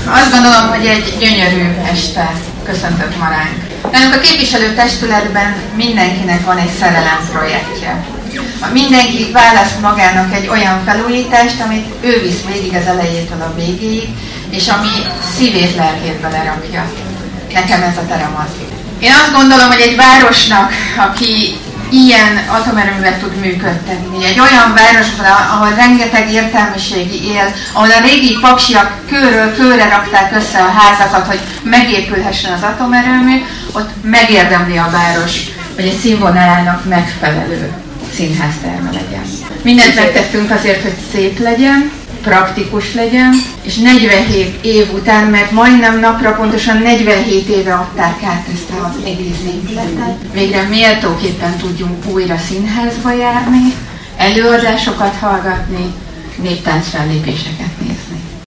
Azt gondolom, hogy egy gyönyörű este köszöntött ma ránk. Nálunk a képviselőtestületben mindenkinek van egy szerelem projektje. Mindenki választ magának egy olyan felújítást, amit ő visz végig az elejétől a végéig, és ami szívét, lelkét belerakja. Nekem ez a terem az. Én azt gondolom, hogy egy városnak, aki ilyen atomerőművet tud működtetni, egy olyan városban, ahol rengeteg értelmiségi él, ahol a régi paksiak kőről kőre rakták össze a házakat, hogy megépülhessen az atomerőmű, ott megérdemli a város, hogy egy színvonalának megfelelő színházterme legyen. Mindent megtettünk azért, hogy szép legyen, praktikus legyen, és 47 év után, mert majdnem napra pontosan 47 éve adták át ezt az egész épületet. Végre méltóképpen tudjunk újra színházba járni, előadásokat hallgatni, néptánc fellépéseket nézni.